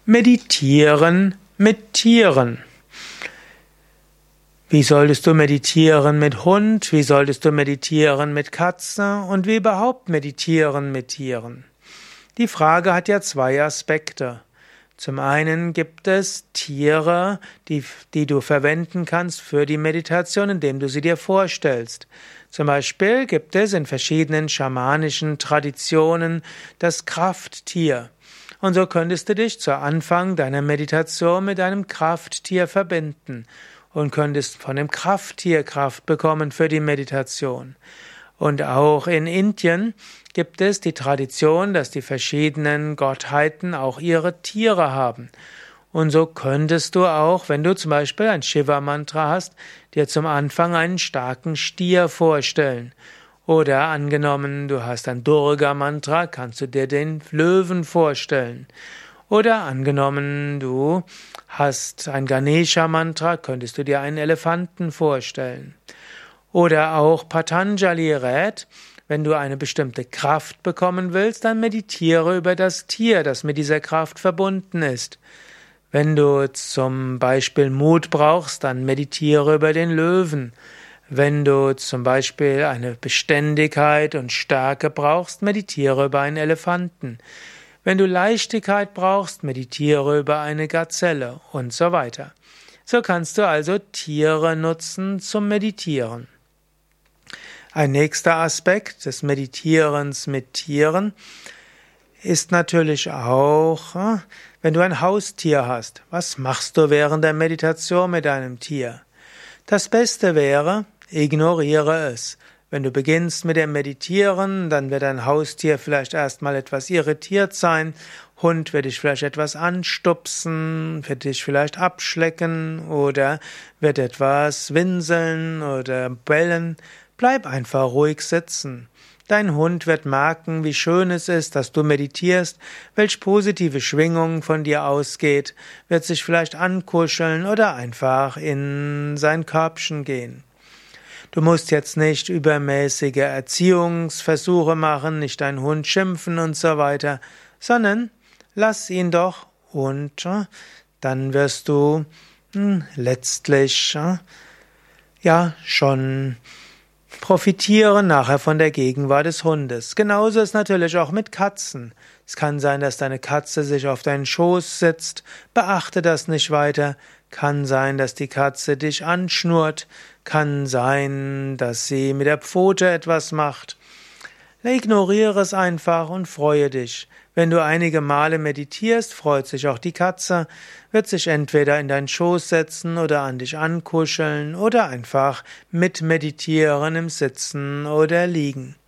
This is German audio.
Meditieren mit Tieren. Wie solltest du meditieren mit Hund? Wie solltest du meditieren mit Katze? Und wie überhaupt meditieren mit Tieren? Die Frage hat ja zwei Aspekte. Zum einen gibt es Tiere, die du verwenden kannst für die Meditation, indem du sie dir vorstellst. Zum Beispiel gibt es in verschiedenen schamanischen Traditionen das Krafttier. Und so könntest du dich zu Anfang deiner Meditation mit einem Krafttier verbinden und könntest von dem Krafttier Kraft bekommen für die Meditation. Und auch in Indien gibt es die Tradition, dass die verschiedenen Gottheiten auch ihre Tiere haben. Und so könntest du auch, wenn du zum Beispiel ein Shiva-Mantra hast, dir zum Anfang einen starken Stier vorstellen. Oder angenommen, du hast ein Durga-Mantra, kannst du dir den Löwen vorstellen. Oder angenommen, du hast ein Ganesha-Mantra, könntest du dir einen Elefanten vorstellen. Oder auch Patanjali rät, wenn du eine bestimmte Kraft bekommen willst, dann meditiere über das Tier, das mit dieser Kraft verbunden ist. Wenn du zum Beispiel Mut brauchst, dann meditiere über den Löwen. Wenn du zum Beispiel eine Beständigkeit und Stärke brauchst, meditiere über einen Elefanten. Wenn du Leichtigkeit brauchst, meditiere über eine Gazelle und so weiter. So kannst du also Tiere nutzen zum Meditieren. Ein nächster Aspekt des Meditierens mit Tieren ist natürlich auch, wenn du ein Haustier hast. Was machst du während der Meditation mit deinem Tier? Das Beste wäre, ignoriere es. Wenn du beginnst mit dem Meditieren, dann wird dein Haustier vielleicht erstmal etwas irritiert sein. Hund wird dich vielleicht etwas anstupsen, wird dich vielleicht abschlecken oder wird etwas winseln oder bellen. Bleib einfach ruhig sitzen. Dein Hund wird merken, wie schön es ist, dass du meditierst, welch positive Schwingung von dir ausgeht, wird sich vielleicht ankuscheln oder einfach in sein Körbchen gehen. Du musst jetzt nicht übermäßige Erziehungsversuche machen, nicht deinen Hund schimpfen und so weiter, sondern lass ihn doch und dann wirst du letztlich schon profitieren nachher von der Gegenwart des Hundes. Genauso ist natürlich auch mit Katzen. Es kann sein, dass deine Katze sich auf deinen Schoß setzt. Beachte das nicht weiter. Kann sein, dass die Katze dich anschnurrt. Kann sein, dass sie mit der Pfote etwas macht. Ignoriere es einfach und freue dich. Wenn du einige Male meditierst, freut sich auch die Katze, wird sich entweder in deinen Schoß setzen oder an dich ankuscheln oder einfach mitmeditieren im Sitzen oder Liegen.